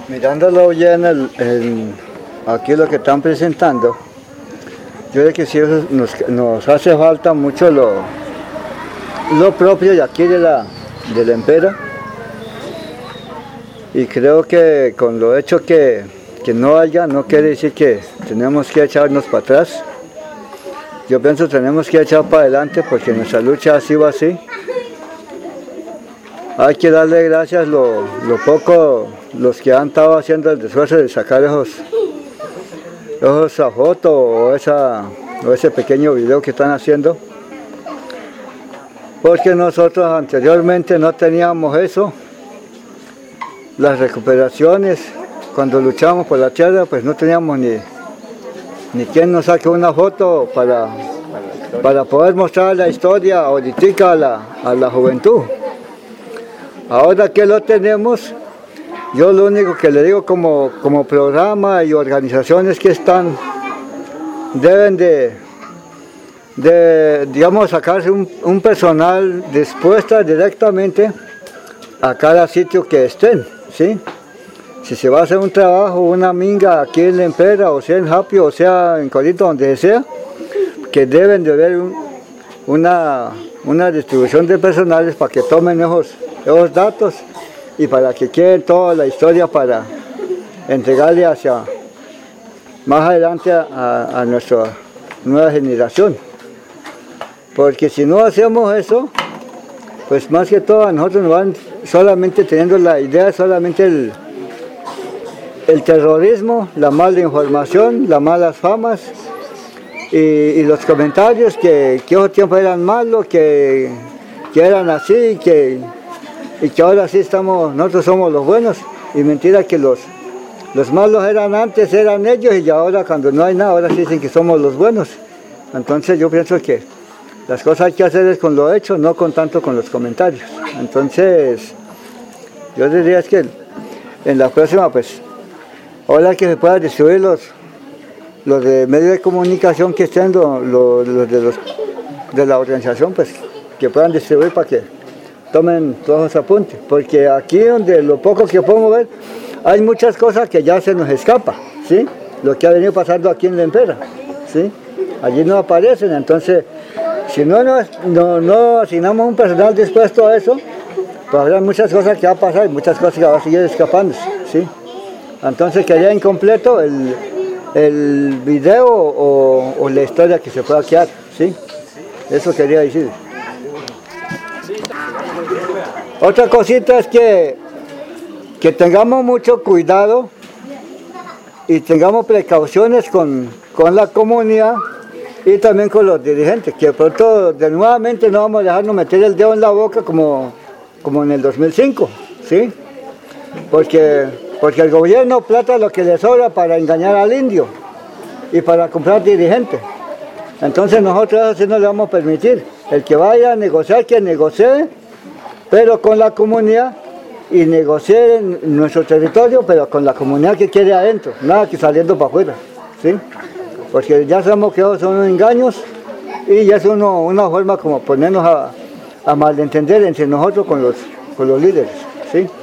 Mirándolo ya aquí lo que están presentando, yo creo que sí nos hace falta mucho lo propio de aquí de la Empera, y creo que con lo hecho que no haya, no quiere decir que tenemos que echarnos para atrás. Yo pienso que tenemos que echar para adelante porque nuestra lucha ha sido así. Hay que darle gracias lo poco los que han estado haciendo el esfuerzo de sacar esa foto o ese pequeño video que están haciendo, porque nosotros anteriormente no teníamos eso. Las recuperaciones, cuando luchábamos por la tierra, pues no teníamos ni quien nos saque una foto para poder mostrar la historia ahorita a la juventud. Ahora que lo tenemos, yo lo único que le digo como programa y organizaciones que deben de digamos, sacarse un personal dispuesto directamente a cada sitio que estén, ¿sí? Si se va a hacer un trabajo, una minga aquí en la Empera, o sea en Japio, o sea en Corito, donde sea, que deben de haber una distribución de personales para que tomen esos datos y para que quede toda la historia para entregarle hacia más adelante a nuestra nueva generación. Porque si no hacemos eso, pues más que todo a nosotros nos van solamente teniendo la idea, solamente el terrorismo, la mala información, las malas famas y los comentarios que esos tiempos eran malos, que eran así, y que ahora sí nosotros somos los buenos, y mentira que los malos eran antes, eran ellos, y ahora cuando no hay nada, ahora sí dicen que somos los buenos. Entonces yo pienso que las cosas hay que hacer es con lo hecho, no tanto con los comentarios. Entonces yo diría que en la próxima, pues, ahora que se pueda distribuir los de medios de comunicación que estén, los de la organización, pues, que puedan distribuir para que tomen todos los apuntes, porque aquí donde lo poco que podemos ver, hay muchas cosas que ya se nos escapa, ¿sí? Lo que ha venido pasando aquí en la Empera, ¿sí? Allí no aparecen, entonces, si no asignamos un personal dispuesto a eso, pues habrá muchas cosas que va a pasar y muchas cosas que van a seguir escapándose, ¿sí? Entonces quedaría incompleto el video o la historia que se pueda quedar, ¿sí? Eso quería decir. Otra cosita es que tengamos mucho cuidado y tengamos precauciones con la comunidad y también con los dirigentes, que de pronto nuevamente no vamos a dejarnos meter el dedo en la boca como en el 2005, ¿sí? Porque el gobierno plata lo que le sobra para engañar al indio y para comprar dirigentes. Entonces nosotros así no le vamos a permitir. El que vaya a negociar, que negocie, pero con la comunidad, y negocie en nuestro territorio, pero con la comunidad que quiere adentro, nada que saliendo para afuera, ¿sí? Porque ya sabemos que esos son unos engaños y ya es una forma como ponernos a malentender entre nosotros con los líderes, ¿sí?